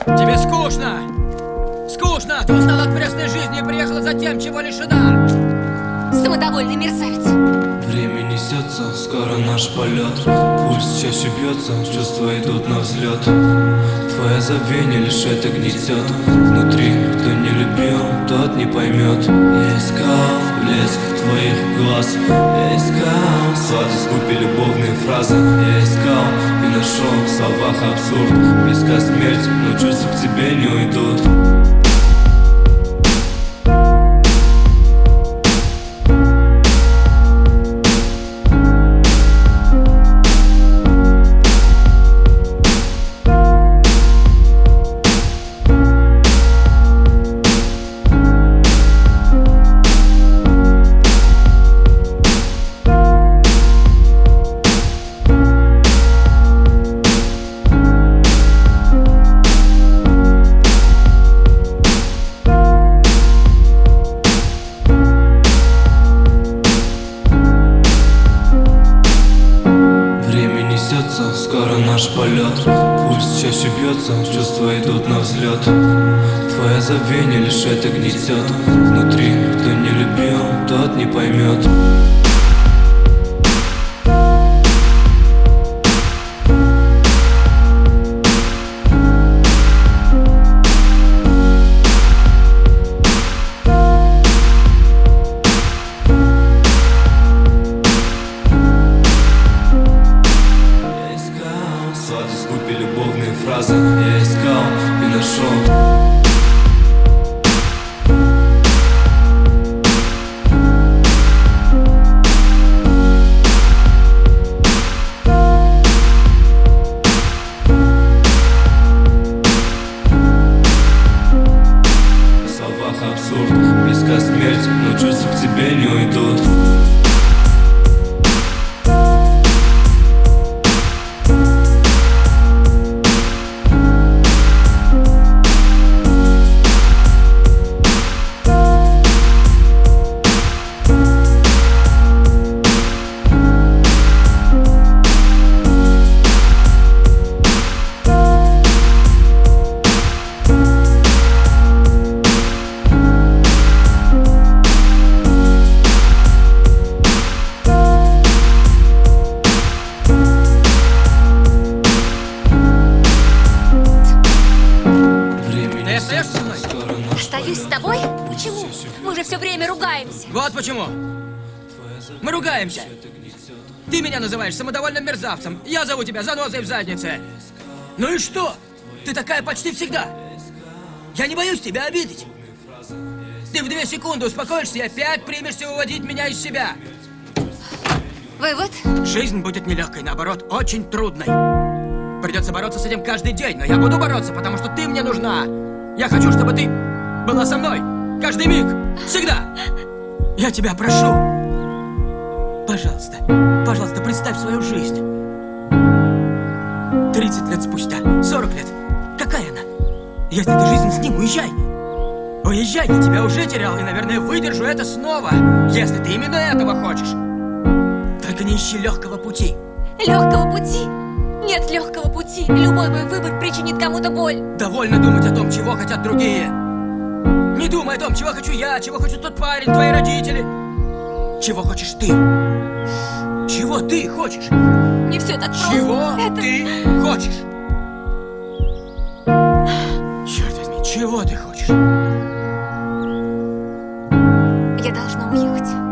Тебе скучно! Скучно! Ты устала от пресной жизни и приехала за тем, чего лишена! Самодовольный мерзавец. Время несется, скоро наш полет. Пульс чаще бьется, чувства идут на взлет. Твое забвение лишь это гнетет. Внутри, кто не любил, тот не поймет. Я искал блеск твоих глаз. Я искал сладость губ и любовные фразы. Я искал и нашел в словах абсурд. Близка смерть, но чувства к тебе не уйдут. Скоро наш полет. Пульс чаще бьется, чувства идут на взлет. Твое забвение лишь это гнетет. Внутри, кто не любил, тот не поймет. Сладость губ и любовные фразы. Я искал и нашел. В словах абсурд, близка смерть, но чувства к тебе не уйдут. Остаюсь с тобой? Почему? Мы же все время ругаемся. Вот почему. Мы ругаемся. Ты меня называешь самодовольным мерзавцем. Я зову тебя занозой в заднице. Ну и что? Ты такая почти всегда. Я не боюсь тебя обидеть. Ты в 2 секунды успокоишься и опять примешься выводить меня из себя. Вывод? Жизнь будет нелегкой, наоборот, очень трудной. Придется бороться с этим каждый день, но я буду бороться, потому что ты мне нужна. Я хочу, чтобы ты была со мной. Каждый миг. Всегда. Я тебя прошу. Пожалуйста. Пожалуйста, представь свою жизнь. 30 лет спустя. 40 лет. Какая она? Если ты жизнь с ним, уезжай. Уезжай, я тебя уже терял и, наверное, выдержу это снова. Если ты именно этого хочешь. Только не ищи легкого пути. Легкого пути? Нет легкого пути. Любой мой выбор причинит кому-то боль. Довольно думать о том, чего хотят другие. Не думай о том, чего хочу я, чего хочет тот парень, твои родители. Чего хочешь ты? Чего ты хочешь? Не все так просто. Чего ты хочешь? Черт возьми, чего ты хочешь? Я должна уехать.